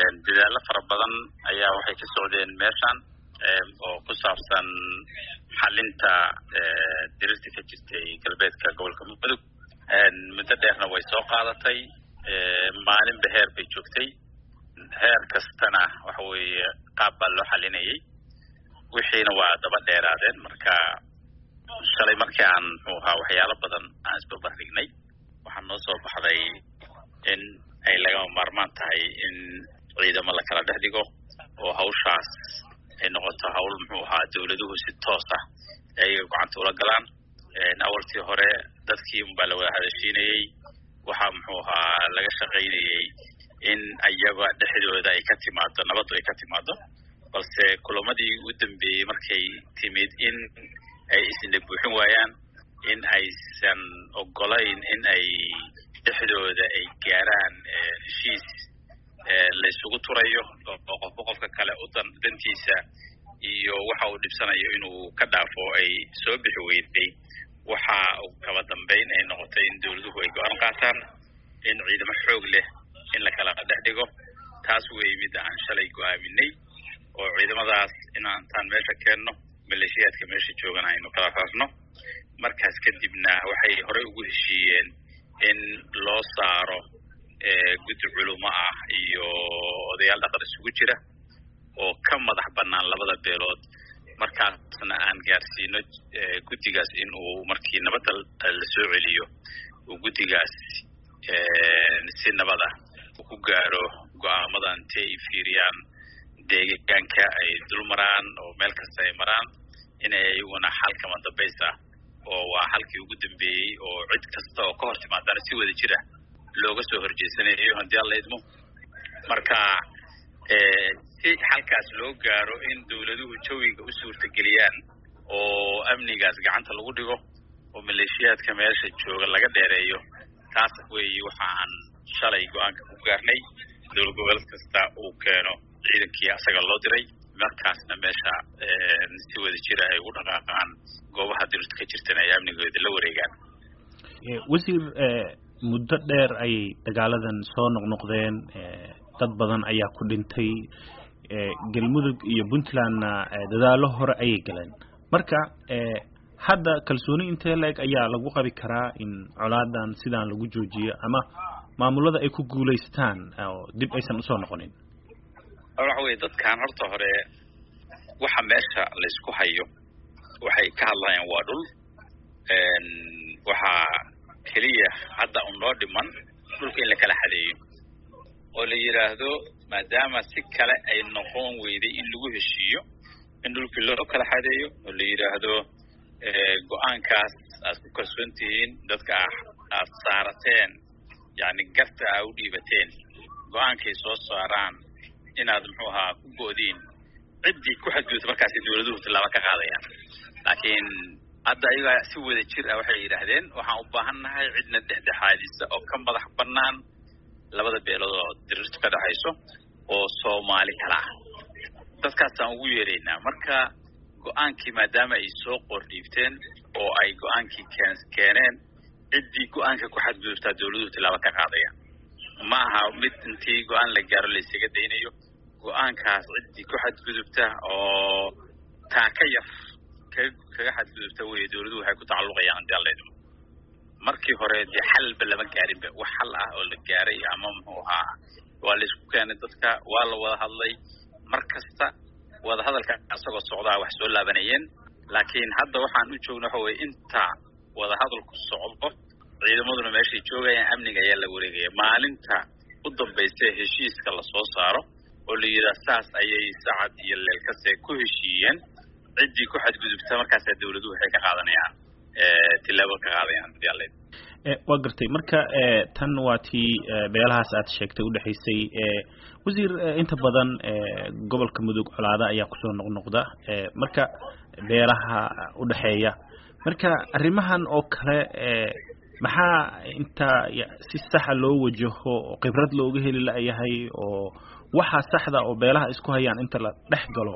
dadaalo fara badan ayaa waxay ka socdeen meeshan oo ku saabsan xalinta dirirta ka jirtay galbeedka gobolka Mudug muddo dheerna way soo qaadatay maalin beheer bay joogtay heer kastana waxa weeye qaab baa loo xalinayay wixiina waa daba dheeraadeen marka shalay markii aan waxyaalo badan aan isbarbardhignay waxaan noo soo baxday in ay laga maarmaan tahay in ciidamo la kala dhex dhigo oo hawshaas ay noqoto hawl dawladuhu si toos ah ay gacanta ula galaan awaltii hore dadkii baa la wada hadashiinayay waxa laga shaqaynayay in ayaga dhexdooda ay ka timaado nabadu ay ka timaado balse kulamadii u dambeeyay markay timid in ay isna buuxin waayaan in aysan ogolayn in ay dhexdooda ay gaaraan heshiis la isugu turayo oo qofka kale u dantiisa iyo waxa uu dhibsanayo inuu ka dhaafo ay soo bixi weyday waxa uu kaba dambeyn ay noqotay in dawladuhu ay go'aan qaataan in ciidamo xoog leh in la kala dhex dhigo taas way mid aan shalay go'aaminay oo ciidamadaas inaan meesha keenno maleeshiyaadka meesha joogana aynu kala raasno markaas kadibna waxay hore ugu heshiiyeen in loo saaro guddi culimo ah iyo odayaal dhaqan isugu jira oo ka madax bannaan labada beelood markaasna aan gaarsiino guddigaas in uu markii nabadda la soo celiyo uu guddigaas si nabad ah ku gaaro go'aamadan intay fiiriyaan deegaanka ay dul maraan oo meel kasta ay maraan inay iyaguna xalkama dambaysa oo waa halkii ugu dambeeyey oo cid kasta oo ka hor timaadana si wada jira looga soo horjeesanayo haddii alla idmo marka si halkaas loo gaaro in dawladuhu jawiga u suurtageliyaan oo amnigaas gacanta lagu dhigo oo maleeshiyaadka meesha jooga laga dheereeyo taas weeye waxaan shalay go'aanka ku gaarnay dawlad goboleed kasta uu keeno ciidankii asaga loo diray markaasna meesha si wada jira ay ugu dhaqaaqaan goobaha dirirta ka jirtana ay amnigooda la wareegaan wasiir muddo dheer ay dagaaladan soo noqnoqdeen dad badan ayaa ku dhintay galmudug iyo puntlandna dadaalo hore ayay galeen marka hadda kalsooni intee leeg ayaa lagu qabi karaa in colaadan sidaan lagu joojiyo ama maamulada ay ku guulaystaan oo dib aysan usoo noqonin waxa weeye dadkan horta hore waxa meesha la isku hayo waxay ka hadlayaan waa dhul waxa kaliya hadda noo dhiman dhulka in la kala xadeeyo oo la yiraahdo maadaama si kale ay noqon weyday in lagu heshiiyo in dhulkii loo kala xadeeyo oo la yiraahdo go'aankaas aad ku kalsoon tihiin dadka aad saarateen yani garta aad u dhiibateen go'aankay soo saaraan inaad ku go'diin ciddii ku xadgudubta markaas dawladuhu tilaabo ka qaadayaan laakiin hadda ayaga si wada jir ah waxay yiraahdeen waxaan u baahannahay cidna dhexdhexaadisa oo ka madax bannaan labada beelood oo dirirtu ka dhaxayso oo Soomaali kala ah dadkaasaan ugu yeeraynaa marka go'aankii maadaama ay soo qordhiibteen oo ay go'aankii keeneen ciddii go'aanka ku xadgudubta dawladuhu tilaabo ka qaadayaan ma aha mid intii go'aan la gaaro la isaga daynayo go'aankaas ciddii ku xadgudubta oo taa ka yaf kaga xadgudubta way dawladuhu waxay ku tacalluqayaan haddii alla idmo markii hore dee xalba lama gaarinba wax xal ah oo la gaaray ama waa la isku keenay dadka waa la wada hadlay mar kasta wada hadalka asagoo socdaa wax soo laabanayeen laakiin hadda waxaan u joogno waxa weeye inta wada hadalku socdo ciidamaduna meeshay joogayaan amniga ayaa la wareegaya maalinta u dambaysa heshiiska la soo saaro oo la yiraahdo saas ayay saacad iyo leelkase ku heshiiyeen ciddii ku xadgudubta markaas dawladuhu waxay ka qaadanayaan tilaabo ka qaadayaan haddii alla waa gartay marka tan waa tii beelahaas aad sheegtay u dhaxaysay wasiir inta badan gobolka mudug colaada ayaa kusoo noqnoqda marka beelaha u dhaxeeya marka arrimahan oo kale maxaa inta si sax ah loo wajaho khibrad looga heli lahayahay oo waxa saxda oo beelaha isku hayaan inta la dhex galo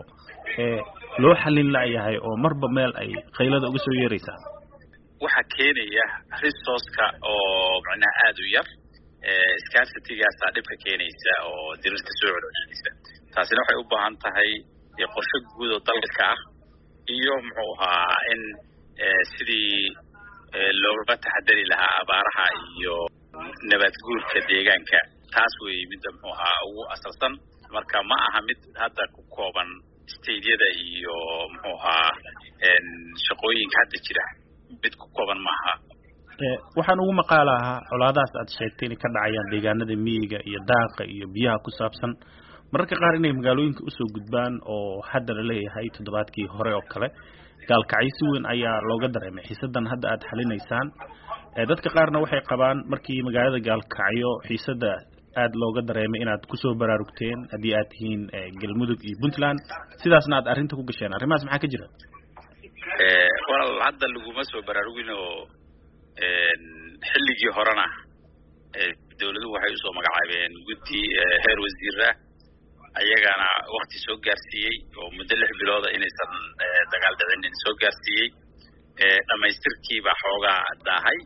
loo xalin lahayahay oo marba meel ay qaylada uga soo yeeraysaa waxa keenaya resource-ka oo macnaha aad u yar scarcity-gaasa dhibka keenaysa oo dirirta soo celcelinaysa taasina waxay u baahan tahay qorshe guud oo dalka ah iyo muxuu ahaa in sidii looga taxadari lahaa abaaraha iyo nabad guurka deegaanka taas way mid muxuu ahaa ugu asalsan marka ma aha mid hadda ku kooban state-yada iyo muxuu ahaa shaqooyinka hadda jira mid ku kooban maaha waxaan ugu maqaalaha colaadaas aad sheegtay inay ka dhacayaan deegaanada miyiga iyo daaqa iyo biyaha ku saabsan mararka qaar inay magaalooyinka usoo gudbaan oo hadda la leeyahay toddobaadkii hore oo kale gaalkacyo si weyn ayaa looga dareemay xiisadan hadda aad xalinaysaan dadka qaarna waxay qabaan markii magaalada gaalkacyo xiisada aad looga dareemay inaad kusoo baraarugteen haddii aad tihiin galmudug iyo puntland sidaasna aad arrinta ku gasheen arrimahaas maxaa ka jira walaal hadda laguma soo baraarugin oo xilligii horena dawladuhu waxay usoo magacaabeen guddi heer wasiira ayagana waqti soo gaarsiiyey oo muddo 6 bilooda inaysan dagaal dhicin soo gaarsiiyey dhamaystirkiiba xoogaa daahay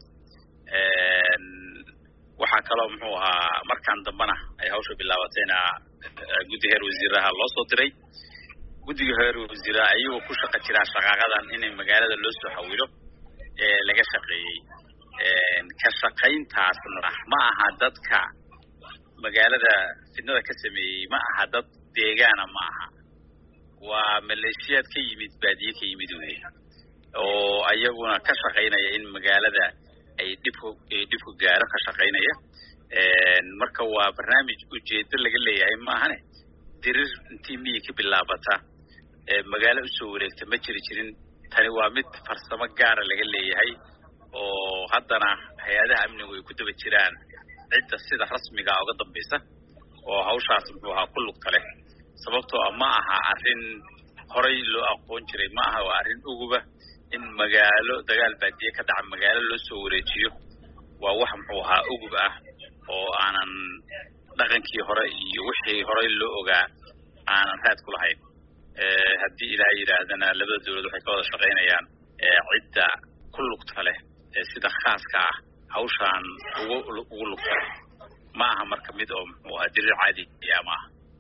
waxaa kaloo muxuu ahaa markaan dambana ay hawsha bilaabatayna guddi heer wasiiraha loo soo diray guddiga heer wasiiraha ayagoo ku shaqo jira shaqaaqadan inay magaalada loo soo xawilo laga shaqeeyey ka shaqayntaasna ma aha dadka magaalada fidnada ka sameeyey ma aha dad deegaana ma aha waa maleeshiyaad ka yimid baadiye ka yimid weeye oo ayaguna ka shaqaynaya in magaalada ay dhibku gaaro ka shaqaynaya marka waa barnaamij ujeedo laga leeyahay maahane dirir intii miyi ka bilaabata magaalo usoo wareegta ma jirin tani waa mid farsamo gaara laga leeyahay oo haddana hay-adaha amnigu ay ku daba jiraan cidda sida rasmiga uga dambaysa oo hawshaas muxuu ahaa ku lugta leh sababtoo ah ma aha arrin horay loo aqoon jiray ma aha waa arrin uguba in magaalo dagaal baadiye ka dhaca magaalo loo soo wareejiyo waa wax muxuu ahaa ugub ah oo aanan dhaqankii hore iyo wixii horay loo ogaa aanan raad ku lahayn haddii ilaahay yidhaahdana labada dawlad waxay ka wada shaqaynayaan cidda ku lugta leh sida khaaska ah hawshaan ugu lugta ma aha marka mid oo muxuu ahaa dirir caadi ma aha